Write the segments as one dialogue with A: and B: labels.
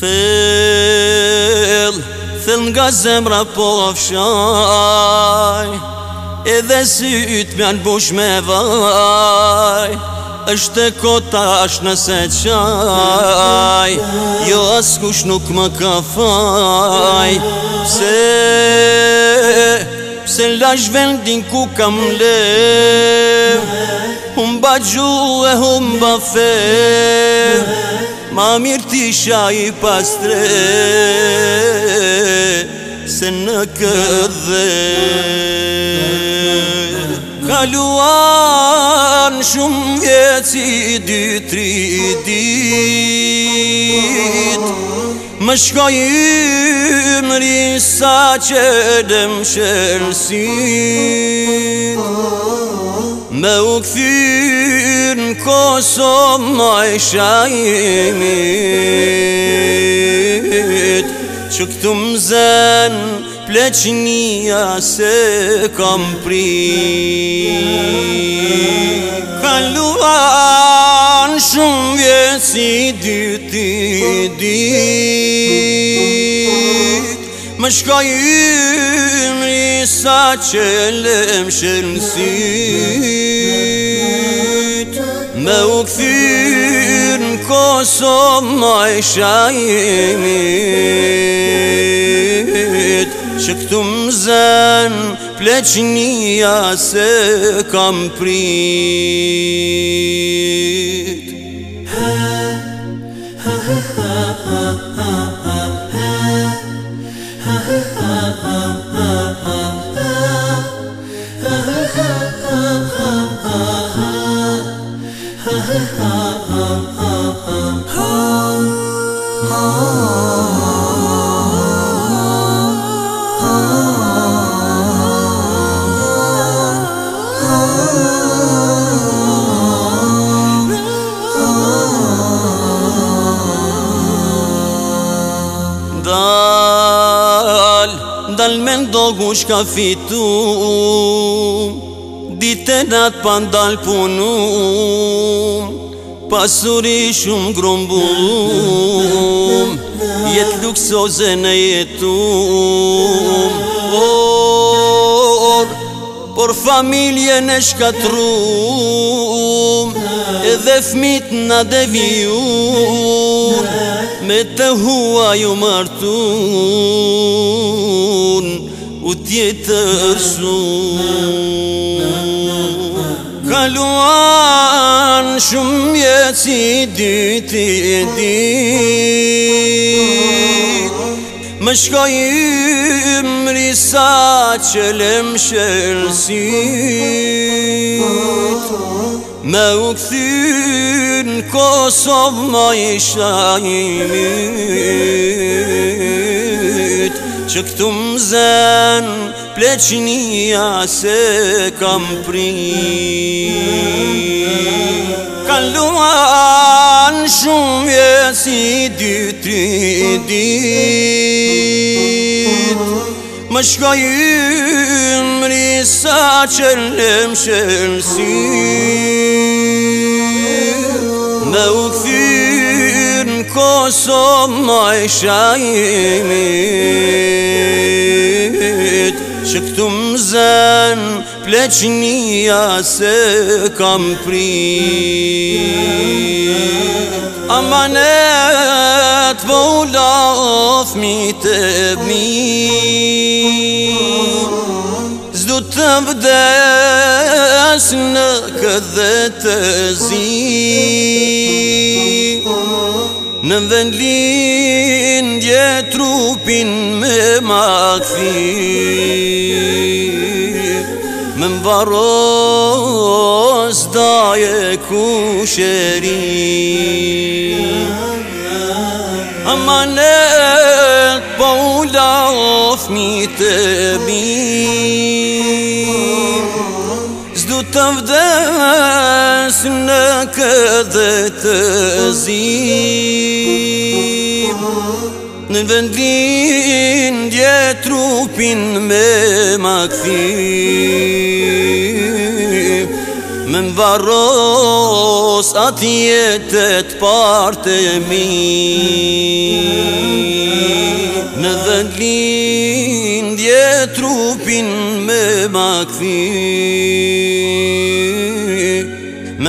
A: Thell nga zemra po fshaj, edhe syt m'jan bush me vaj. Është e kota është nëse qaj, jo askush nuk më ka faj. Pse lash vendin ku kam lev, humba gjuh e humba fe, ma mirë t'isha i pastre se në këdhe. Kaluan shumë vjet si 2-3 dit, më shkoj ymri sa që dëm shelsin, me u këthyr në Kosovë ma isha imit, që këtu më zen pleqnia se kam prit. Kaluan shumë vjet si 2-3 dit, më shkoj ymri sa që lem shelësit, me u këthyr në Kosovë ma isha imit, që këtu më zen pleqnia se kam prit. Dal me ndogu shka fitu, dite nat pa ndal punu, pasuri shumë grumbullum, jet luksoze në jetum. Por familjen e shkatrum, edhe fmit na devijun, me të hua ju martun, u tjetër shumë. Kaluan shumë vjet si 2-3 dit, më shkoj ymri sa që lem shelësit, me u këthyr në Kosovë ma isha imit, që këtu më zen pleqnia se kam prit. Kaluan shumë vjet si 2-3 dit, më shkoj ymri sa që lem shelësit, me u këthyr në Kosovë ma isha imit, që këtu më zen pleqnia se kam prit. Amanet po u la fmit e mi, s'du të vdes në këdhe të zi, në vend lindje trupin me ma këthi, me mbaros daje kusheri. Amanet po u la fmit e mi, s'du të vdes në këdhe të zi, në vend lindje trupin me ma këthi, me varros atje të partë mi, në vend lindje trupin me ma këthi, me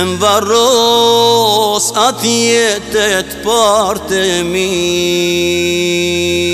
A: varros atje të partë mi.